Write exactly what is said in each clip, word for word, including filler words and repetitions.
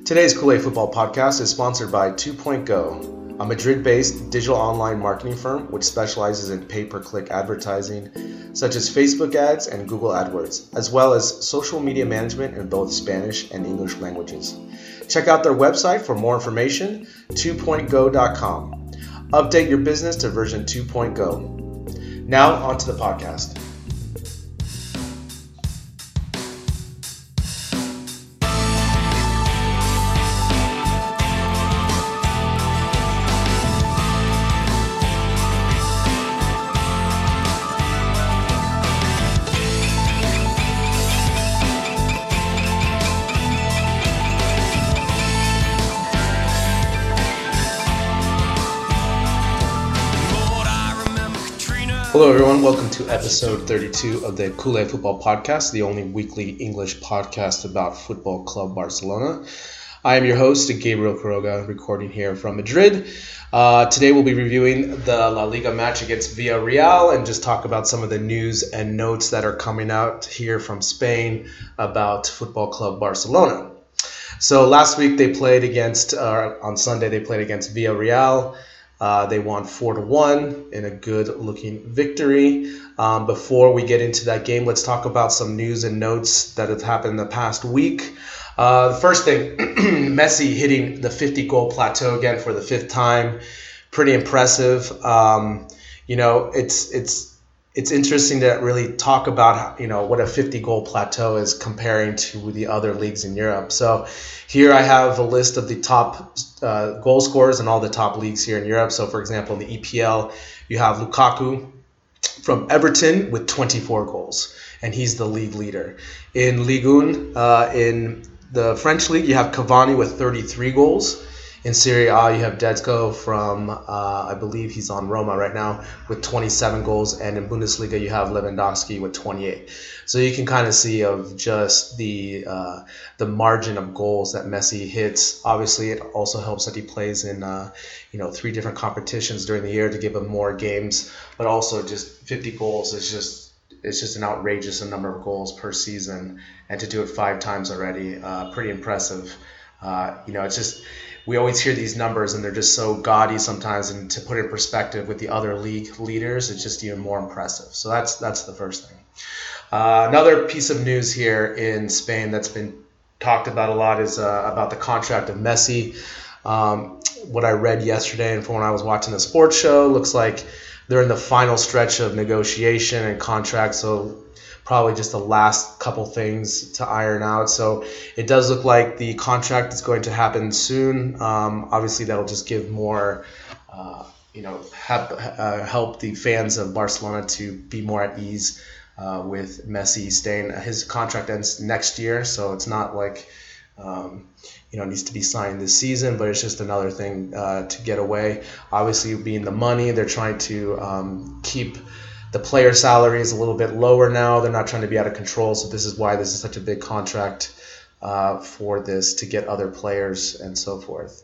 Today's Kool-Aid Football Podcast is sponsored by two point go, a Madrid-based digital online marketing firm which specializes in pay-per-click advertising, such as Facebook ads and Google AdWords, as well as social media management in both Spanish and English languages. Check out their website for more information, two point go dot com. Update your business to version two point go. Now, on to the podcast. Hello everyone, welcome to episode thirty-two of the Kool-Aid Football Podcast, the only weekly English podcast about Football Club Barcelona. I am your host, Gabriel Quiroga, recording here from Madrid. Uh, today we'll be reviewing the La Liga match against Villarreal and just talk about some of the news and notes that are coming out here from Spain about Football Club Barcelona. So last week they played against, uh, on Sunday they played against Villarreal. Uh, they won four to one in a good-looking victory. Um, before we get into that game, let's talk about some news and notes that have happened in the past week. Uh, the first thing, Messi hitting the fifty-goal plateau again for the fifth time. Pretty impressive. Um, you know, it's it's it's interesting to really talk about, you know, what a fifty-goal plateau is comparing to the other leagues in Europe. So here I have a list of the top uh, goal scorers in all the top leagues here in Europe. So, for example, in the E P L, you have Lukaku from Everton with twenty-four goals, and he's the league leader. In Ligue one, uh, in the French league, you have Cavani with thirty-three goals. In Serie A, you have Dzeko from, uh, I believe he's on Roma right now, with twenty-seven goals. And in Bundesliga, you have Lewandowski with twenty-eight. So you can kind of see of just the uh, the margin of goals that Messi hits. Obviously, it also helps that he plays in uh, you know three different competitions during the year to give him more games. But also, just fifty goals is just it's just an outrageous number of goals per season, and to do it five times already, uh, pretty impressive. Uh, you know, it's just. We always hear these numbers and they're just so gaudy sometimes, and to put it in perspective with the other league leaders, it's just even more impressive. So that's that's the first thing. Uh, another piece of news here in Spain that's been talked about a lot is uh, about the contract of Messi. Um, what I read yesterday and from when I was watching the sports show, looks like they're in the final stretch of negotiation and contract, so probably just the last couple things to iron out. So it does look like the contract is going to happen soon. Um, obviously, that'll just give more, uh, you know, have, uh, help the fans of Barcelona to be more at ease uh, with Messi staying. His contract ends next year, so it's not like, um, you know, it needs to be signed this season, but it's just another thing uh, to get away. Obviously, being the money, they're trying to um, keep the player salary is a little bit lower now. They're not trying to be out of control, so this is why this is such a big contract uh, for this, to get other players and so forth.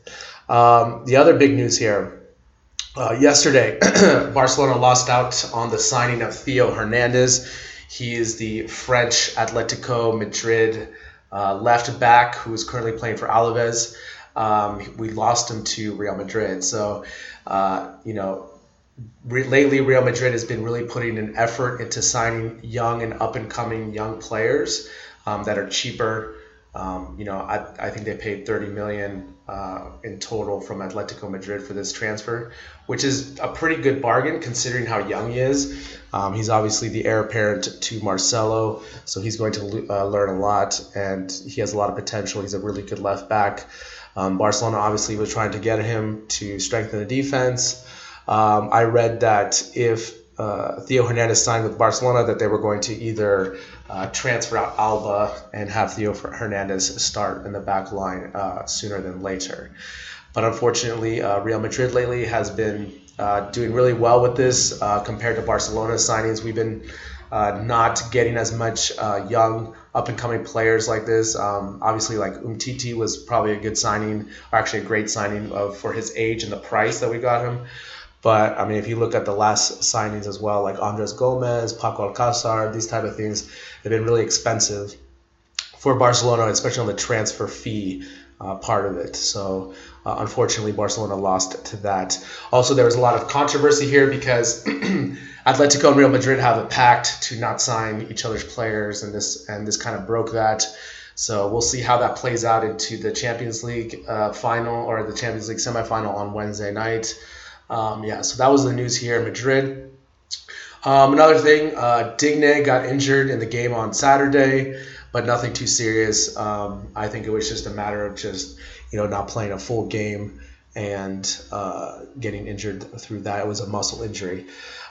Um, the other big news here, uh, yesterday, Barcelona lost out on the signing of Theo Hernandez. He is the French Atletico Madrid uh, left back who is currently playing for Alaves. Um, we lost him to Real Madrid. So, uh, you know, lately, Real Madrid has been really putting an effort into signing young and up-and-coming young players um, that are cheaper. Um, you know, I, I think they paid thirty million dollars uh, in total from Atletico Madrid for this transfer, which is a pretty good bargain considering how young he is. Um, he's obviously the heir apparent to Marcelo, so he's going to uh, learn a lot, and he has a lot of potential. He's a really good left back. Um, Barcelona obviously was trying to get him to strengthen the defense. Um, I read that if uh, Theo Hernandez signed with Barcelona, that they were going to either uh, transfer out Alba and have Theo Hernandez start in the back line uh, sooner than later. But unfortunately, uh, Real Madrid lately has been uh, doing really well with this uh, compared to Barcelona's signings. We've been uh, not getting as much uh, young up-and-coming players like this. Um, obviously, like Umtiti was probably a good signing, or actually a great signing of, for his age and the price that we got him. But, I mean, if you look at the last signings as well, like Andres Gomez, Paco Alcácer, these type of things, they've been really expensive for Barcelona, especially on the transfer fee. uh, part of it. So uh, unfortunately, Barcelona lost to that. Also, there was a lot of controversy here because Atletico and Real Madrid have a pact to not sign each other's players, and this and this kind of broke that. So we'll see how that plays out into the Champions League uh, final or the Champions League semifinal on Wednesday night. Um, yeah, so that was the news here in Madrid. Um, another thing, uh, Digne got injured in the game on Saturday, but nothing too serious. Um, I think it was just a matter of just, you know, not playing a full game and uh, getting injured through that. It was a muscle injury.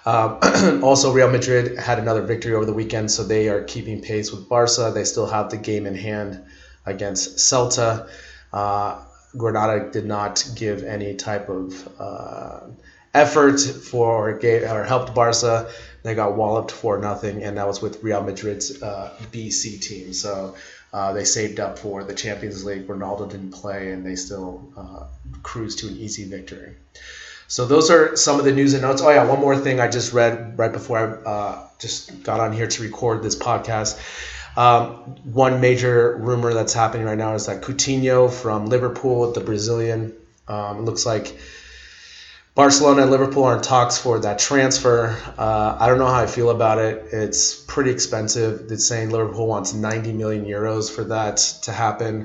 Um, also, Real Madrid had another victory over the weekend, so they are keeping pace with Barca. They still have the game in hand against Celta. Uh, Granada did not give any type of uh, effort for or helped Barca. They got walloped for nothing, and that was with Real Madrid's uh, B C team. So uh, they saved up for the Champions League. Ronaldo didn't play, and they still uh, cruised to an easy victory. So those are some of the news and notes. Oh yeah, one more thing I just read right before I uh, just got on here to record this podcast. Um, one major rumor that's happening right now is that Coutinho from Liverpool, the Brazilian, um, looks like Barcelona and Liverpool are in talks for that transfer. Uh, I don't know how I feel about it. It's pretty expensive. It's saying Liverpool wants ninety million euros for that to happen.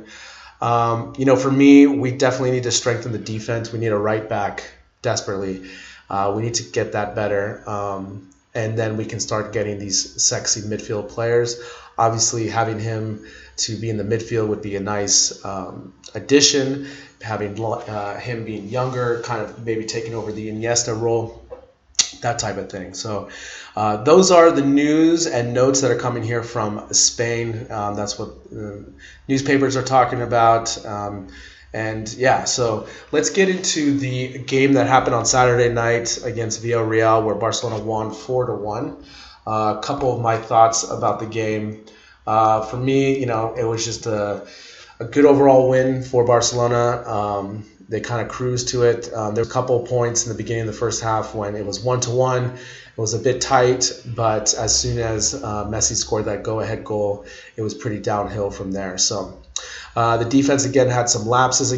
Um, you know, for me, we definitely need to strengthen the defense. We need a right back desperately. Uh, we need to get that better. Um, and then we can start getting these sexy midfield players. Obviously, having him to be in the midfield would be a nice um, addition. Having uh, him being younger, kind of maybe taking over the Iniesta role, that type of thing. So uh, those are the news and notes that are coming here from Spain. Um, that's what uh, newspapers are talking about. Um, and yeah, so let's get into the game that happened on Saturday night against Villarreal, where Barcelona won four to one. Uh, a couple of my thoughts about the game. Uh, for me, you know, it was just a A good overall win for Barcelona. Um, they kind of cruised to it. Um, there were a couple of points in the beginning of the first half when it was one to one. It was a bit tight, but as soon as uh, Messi scored that go-ahead goal, it was pretty downhill from there. So uh, the defense again had some lapses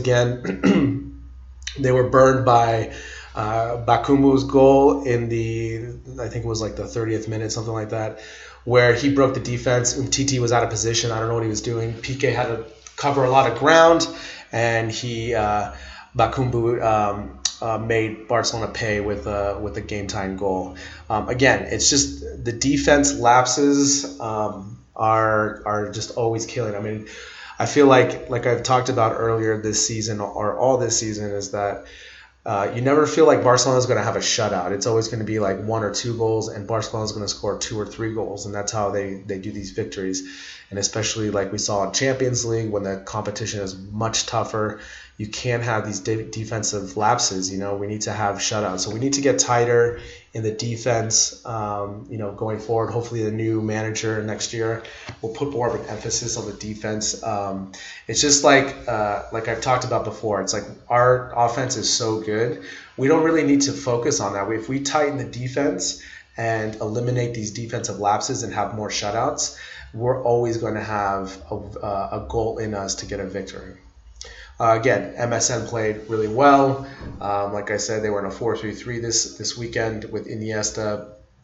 again. They were burned by uh, Bakumbu's goal in the, I think it was like the thirtieth minute, something like that, where he broke the defense. Umtiti was out of position. I don't know what he was doing. Piqué had a cover a lot of ground, and he uh, Bakumbu um, uh, made Barcelona pay with uh, with a game-tying goal. Um, again, it's just the defense lapses um, are are just always killing. I mean, I feel like like I've talked about earlier this season or all this season is that uh, you never feel like Barcelona is going to have a shutout. It's always going to be like one or two goals, and Barcelona is going to score two or three goals, and that's how they they do these victories. And especially like we saw in Champions League when the competition is much tougher, you can't have these de- defensive lapses. You know, we need to have shutouts. So we need to get tighter in the defense, um, you know, going forward. Hopefully the new manager next year will put more of an emphasis on the defense. Um, it's just like, uh, like I've talked about before, it's like our offense is so good. We don't really need to focus on that. If we tighten the defense and eliminate these defensive lapses and have more shutouts, we're always going to have a, uh, a goal in us to get a victory. Uh, again, M S N played really well. Um, like I said, they were in a four three three this this weekend with Iniesta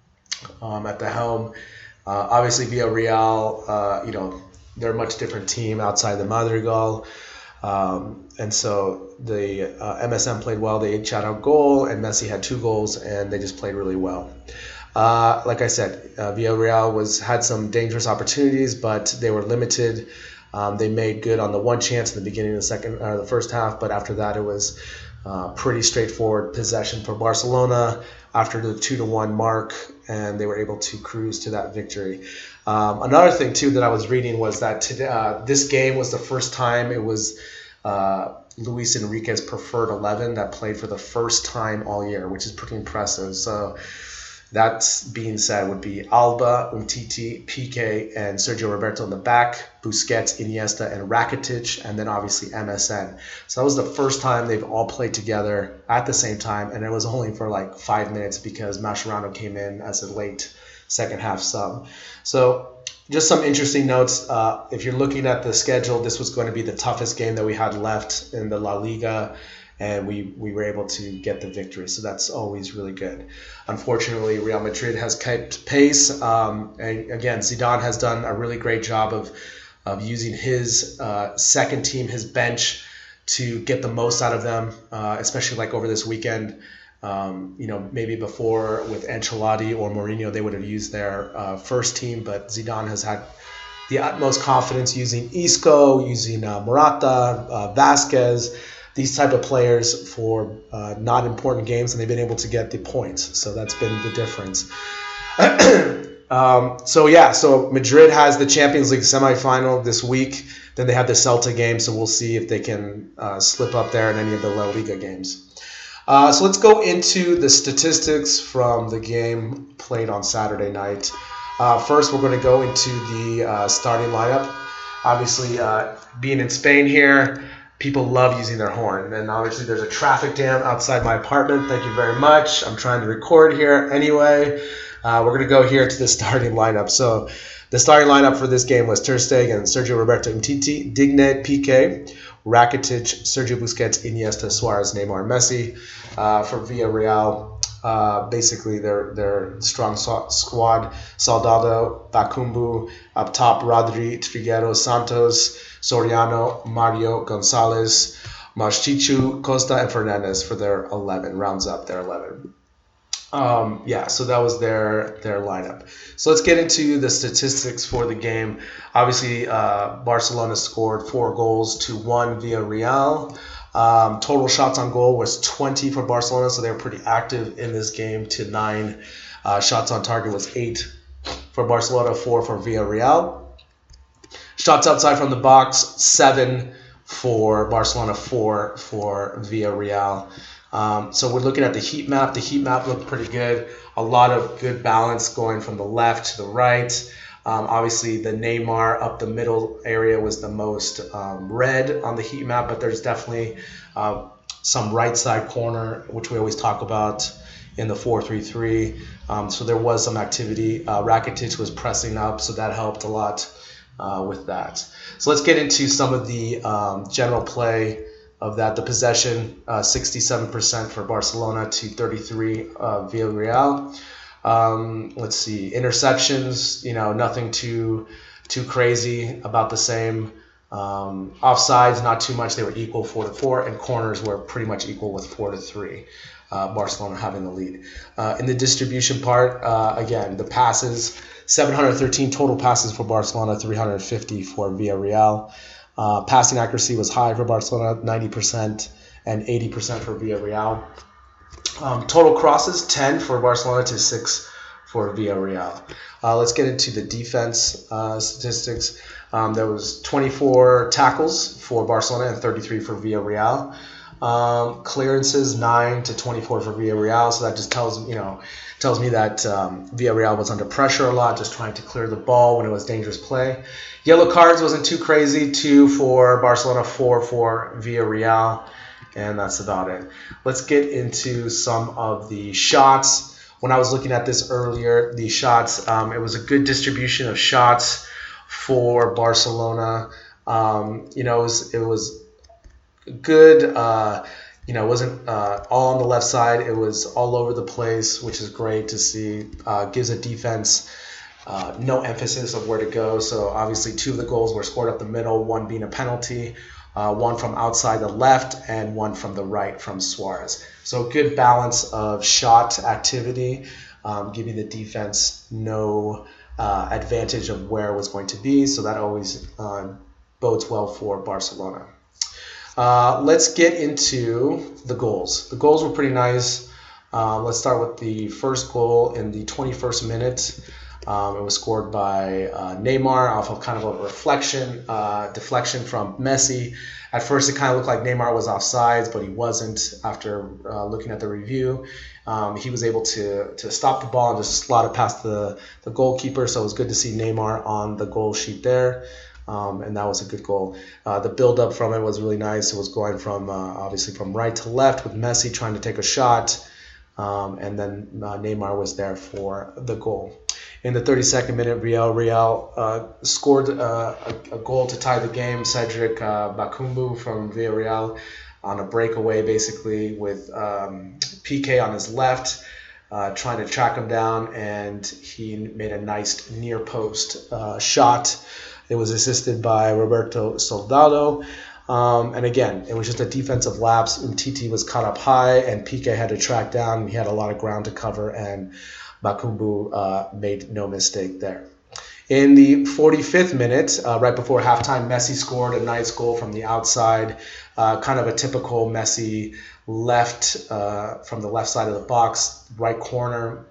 um, at the helm. Uh, obviously, Villarreal, uh, you know, they're a much different team outside the Madrigal. Um, and so the uh, M S N played well. They each had a goal, and Messi had two goals, and they just played really well. Uh, like I said, uh, Villarreal was had some dangerous opportunities, but they were limited. Um, they made good on the one chance in the beginning of the second or the first half, but after that, it was uh, pretty straightforward possession for Barcelona after the two to one mark, and they were able to cruise to that victory. Um, another thing too that I was reading was that today, uh, this game was the first time it was uh, Luis Enrique's preferred eleven that played for the first time all year, which is pretty impressive. So. That being said, would be Alba, Umtiti, Piqué, and Sergio Roberto in the back, Busquets, Iniesta, and Rakitic, and then obviously M S N. So that was the first time they've all played together at the same time, and it was only for like five minutes because Mascherano came in as a late second half sub. So just some interesting notes. Uh, if you're looking at the schedule, this was going to be the toughest game that we had left in the La Liga, and we, we were able to get the victory. So that's always really good. Unfortunately, Real Madrid has kept pace. Um, and again, Zidane has done a really great job of, of using his uh, second team, his bench, to get the most out of them, uh, especially like over this weekend. Um, you know, maybe before with Ancelotti or Mourinho, they would have used their uh, first team, but Zidane has had the utmost confidence using Isco, using uh, Morata, uh, Vasquez, these type of players for uh, not important games, and they've been able to get the points. So that's been the difference. um, so yeah, so Madrid has the Champions League semifinal this week. Then they have the Celta game, so we'll see if they can uh, slip up there in any of the La Liga games. Uh, so let's go into the statistics from the game played on Saturday night. Uh, first, we're going to go into the uh, starting lineup. Obviously, uh, being in Spain here, people love using their horn. And obviously, there's a traffic jam outside my apartment. Thank you very much. I'm trying to record here anyway. Uh, we're going to go here to the starting lineup. So the starting lineup for this game was Ter Stegen, Sergio Roberto Umtiti, Digne, Piqué, Rakitic, Sergio Busquets, Iniesta, Suarez, Neymar, Messi. Uh, for Villarreal, uh, basically their their strong so- squad: Soldado, Bakumbu, up top Rodri, Triguero, Santos, Soriano, Mario, Gonzalez, Marchichu, Costa, and Fernandez for their eleven. Rounds up their eleven. Um, yeah, so that was their their lineup. So let's get into the statistics for the game. Obviously, uh, Barcelona scored four goals to one Villarreal. Um, total shots on goal was twenty for Barcelona, so they were pretty active in this game to nine. Uh, shots on target was eight for Barcelona, four for Villarreal. Shots outside from the box, seven for Barcelona, four for Villarreal. Um, so we're looking at the heat map. The heat map looked pretty good. A lot of good balance going from the left to the right. Um, obviously, the Neymar up the middle area was the most um, red on the heat map, but there's definitely uh, some right side corner, which we always talk about in the four three three. Um, so there was some activity. Uh, Rakitic was pressing up, so that helped a lot uh, with that. So let's get into some of the um, general play of that. The possession, uh, sixty-seven percent for Barcelona to thirty-three uh, Villarreal. Um, let's see, interceptions, you know, nothing too too crazy, about the same. Um, offsides, not too much. They were equal, four to four, and corners were pretty much equal with four to three. Uh, Barcelona having the lead. Uh, in the distribution part, uh, again, the passes, seven hundred thirteen total passes for Barcelona, three hundred fifty for Villarreal. Uh, passing accuracy was high for Barcelona, ninety percent, and eighty percent for Villarreal. Um, total crosses, ten for Barcelona to six for Villarreal. Uh, let's get into the defense uh, statistics. Um, there was twenty-four tackles for Barcelona and thirty-three for Villarreal. Um, clearances, nine to twenty-four for Villarreal. So that just tells you know tells me that um, Villarreal was under pressure a lot, just trying to clear the ball when it was dangerous play. Yellow cards wasn't too crazy. Two for Barcelona, four for Villarreal. And that's about it. Let's get into some of the shots. When I was looking at this earlier, the shots, um, it was a good distribution of shots for Barcelona. Um, you know, it was, it was good. Uh, you know, it wasn't uh, all on the left side. It was all over the place, which is great to see. Uh, gives a defense uh, no emphasis of where to go. So obviously two of the goals were scored up the middle, one being a penalty. Uh, one from outside the left and one from the right from Suarez. So good balance of shot activity, um, giving the defense no uh, advantage of where it was going to be. So that always uh, bodes well for Barcelona. Uh, let's get into the goals. The goals were pretty nice. Uh, let's start with the first goal in the twenty-first minute. Um, it was scored by uh, Neymar off of kind of a reflection, uh, deflection from Messi. At first, it kind of looked like Neymar was offsides, but he wasn't. After uh, looking at the review, um, he was able to to stop the ball and just slot it past the, the goalkeeper. So it was good to see Neymar on the goal sheet there, um, and that was a good goal. Uh, the build-up from it was really nice. It was going from, uh, obviously, from right to left with Messi trying to take a shot, um, and then uh, Neymar was there for the goal. In the thirty-second minute, Real Real uh, scored uh, a, a goal to tie the game. Cedric uh, Bakumbu from Villarreal on a breakaway, basically, with um, P K on his left, uh, trying to track him down, and he made a nice near post uh, shot. It was assisted by Roberto Soldado. Um, and again, it was just a defensive lapse. Umtiti was caught up high, and P K had to track down. He had a lot of ground to cover, and Bakumbu uh, made no mistake there. In the forty-fifth minute, uh, right before halftime, Messi scored a nice goal from the outside, uh, kind of a typical Messi left uh, from the left side of the box, right corner.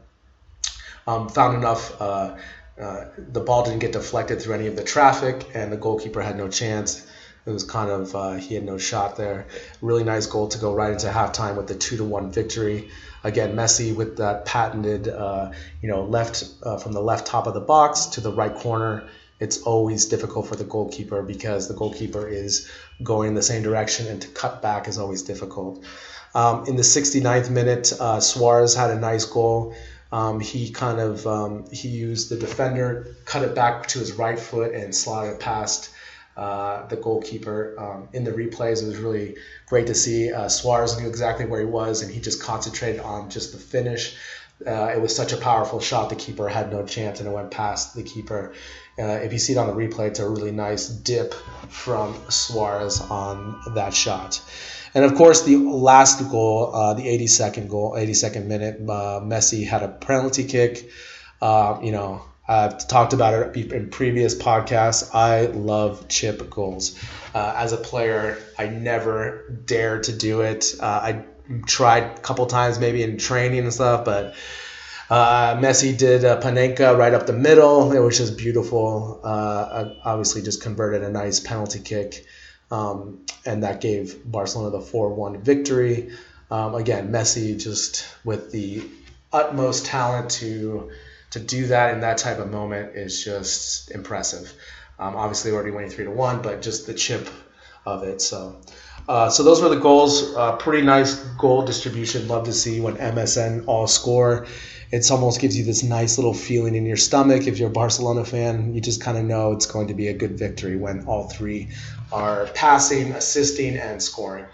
Um, found enough. Uh, uh, the ball didn't get deflected through any of the traffic, and the goalkeeper had no chance. It was kind of uh, he had no shot there. Really nice goal to go right into halftime with the two to one victory. Again, Messi with that patented, uh, you know, left uh, from the left top of the box to the right corner. It's always difficult for the goalkeeper because the goalkeeper is going in the same direction, and to cut back is always difficult. Um, in the sixty-ninth minute, uh, Suarez had a nice goal. Um, he kind of um, he used the defender, cut it back to his right foot, and slotted it past uh, the goalkeeper. Um, in the replays, it was really great to see. Uh, Suarez knew exactly where he was, and he just concentrated on just the finish. Uh, it was such a powerful shot. The keeper had no chance, and it went past the keeper. Uh, if you see it on the replay, it's a really nice dip from Suarez on that shot. And of course, the last goal, uh, the eighty-second goal, eighty-second minute, uh, Messi had a penalty kick. Uh, you know, I've talked about it in previous podcasts. I love chip goals. Uh, as a player, I never dared to do it. Uh, I tried a couple times, maybe in training and stuff, but uh, Messi did a Panenka right up the middle. It was just beautiful. Uh, obviously, just converted a nice penalty kick. Um, and that gave Barcelona the four one victory. Um, again, Messi just with the utmost talent to to do that in that type of moment is just impressive. Um, obviously, already winning three to one, but just the chip of it. So, uh, so those were the goals. Uh, pretty nice goal distribution. Love to see when M S N all score. It almost gives you this nice little feeling in your stomach. If you're a Barcelona fan, you just kind of know it's going to be a good victory when all three are passing, assisting, and scoring.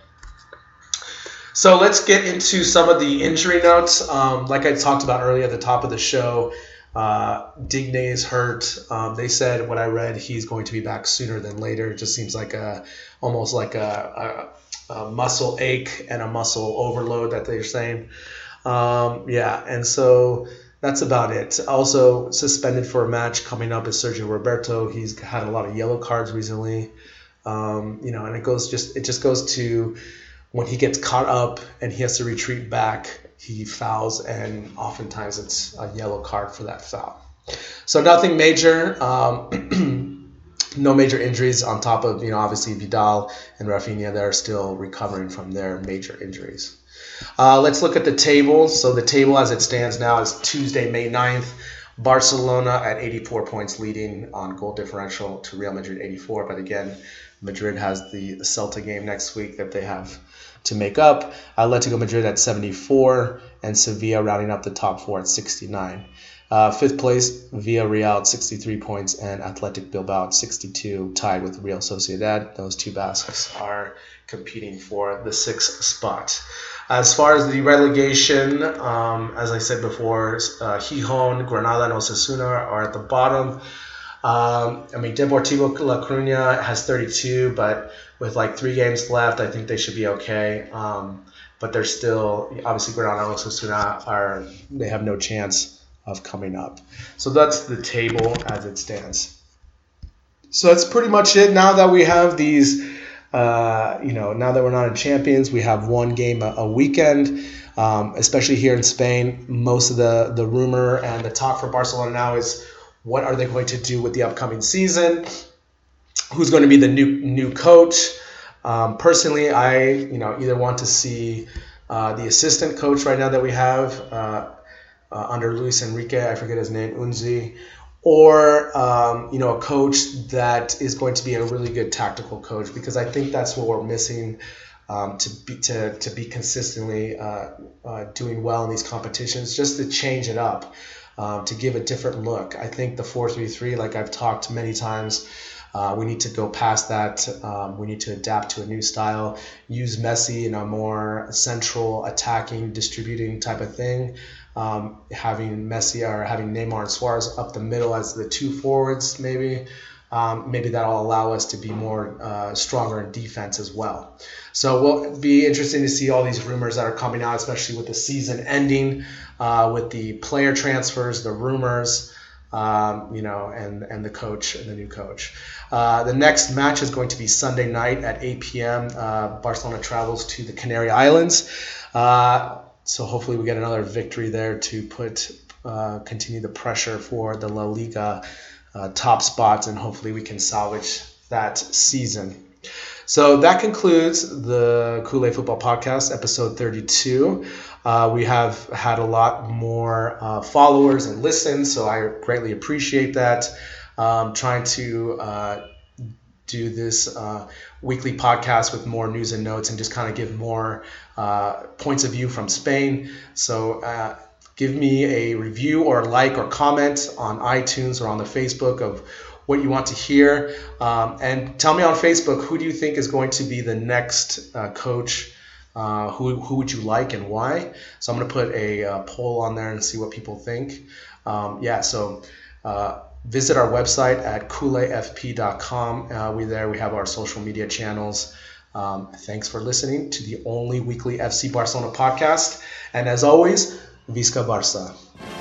So let's get into some of the injury notes. Um, like I talked about earlier at the top of the show, uh, Digne is hurt. Um, they said, what I read, he's going to be back sooner than later. It just seems like a almost like a, a, a muscle ache and a muscle overload that they're saying. Um, yeah, and so that's about it. Also suspended for a match coming up is Sergio Roberto. He's had a lot of yellow cards recently. Um, you know, and it goes just it just goes to when he gets caught up and he has to retreat back, he fouls, and oftentimes it's a yellow card for that foul. So nothing major, um, no major injuries on top of, you know, obviously Vidal and Rafinha, they're still recovering from their major injuries. Uh, let's look at the table. So the table as it stands now is Tuesday, May ninth. Barcelona at eighty-four points leading on goal differential to Real Madrid eighty-four. But again, Madrid has the Celta game next week that they have to make up. Atletico Madrid at seventy-four and Sevilla rounding up the top four at sixty-nine. Uh, fifth place, Villarreal at sixty-three points and Athletic Bilbao at sixty-two, tied with Real Sociedad. Those two Basques are competing for the sixth spot. As far as the relegation, um, as I said before, uh, Gijón, Granada, and Osasuna are at the bottom. Um, I mean, Deportivo La Coruña has thirty-two, but with like three games left, I think they should be okay. Um, but they're still, obviously, Granada and Osasuna are, they have no chance of coming up. So that's the table as it stands. So that's pretty much it. Now that we have these, uh, you know, now that we're not in Champions, we have one game a, a weekend. Um, especially here in Spain, most of the, the rumor and the talk for Barcelona now is, what are they going to do with the upcoming season? Who's going to be the new new coach? Um, personally, I you know either want to see uh, the assistant coach right now that we have uh, uh, under Luis Enrique, I forget his name, Unzi, or um, you know a coach that is going to be a really good tactical coach, because I think that's what we're missing um, to be to to be consistently uh, uh, doing well in these competitions, just to change it up. um, to give a different look. I think the four three three, like I've talked many times, uh, we need to go past that. Um, we need to adapt to a new style, use Messi in a more central, attacking, distributing type of thing. Um, having Messi or having Neymar and Suarez up the middle as the two forwards, maybe. Um, maybe that'll allow us to be more uh, stronger in defense as well. So we'll be interesting to see all these rumors that are coming out, especially with the season ending, uh, with the player transfers, the rumors, um, you know, and, and the coach and the new coach. Uh, the next match is going to be Sunday night at eight p.m. Uh, Barcelona travels to the Canary Islands. Uh, so hopefully we get another victory there to put uh, continue the pressure for the La Liga Uh, top spots, and hopefully we can salvage that season. So that concludes the Kool-Aid Football Podcast, episode thirty-two. Uh, we have had a lot more uh, followers and listens, so I greatly appreciate that. Um, trying to uh, do this uh, weekly podcast with more news and notes and just kind of give more uh, points of view from Spain. So uh, give me a review or like or comment on iTunes or on the Facebook of what you want to hear. Um, and tell me on Facebook, who do you think is going to be the next uh, coach? Uh, who, who would you like and why? So I'm going to put a uh, poll on there and see what people think. Um, yeah, so uh, visit our website at kool a f p dot com. Uh, we there we have our social media channels. Um, thanks for listening to the only weekly F C Barcelona podcast. And as always, Visca Barça.